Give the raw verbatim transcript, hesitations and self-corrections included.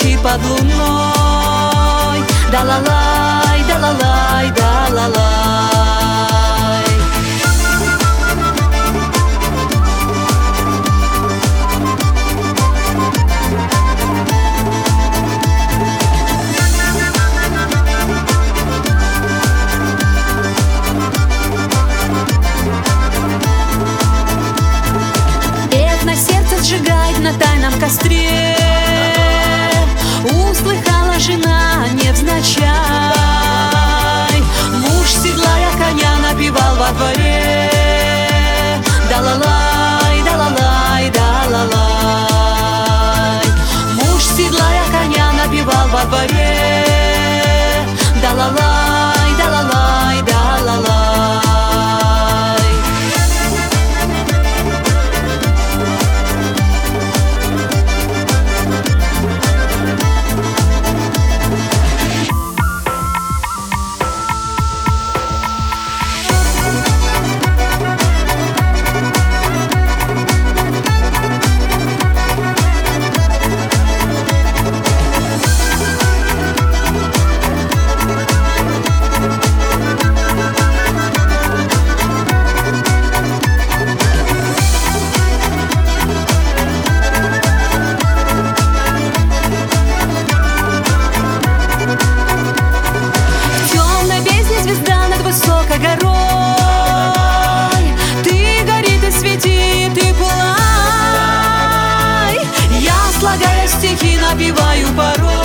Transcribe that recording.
ночи под луной. Да-ла-лай, да-ла-лай, да-ла-лай. Сжигает на тайном костре. Услыхала жена невзначай, муж, седлая коня, напевал во дворе. Да-ла-лай, да-ла-лай, да-ла-лай. Муж, седлая коня, напевал во дворе. Да-ла-лай, да-ла-лай, да-ла-лай. Горой, ты гори, ты свети, ты пылай. Я, слагая стихи, напеваю порой.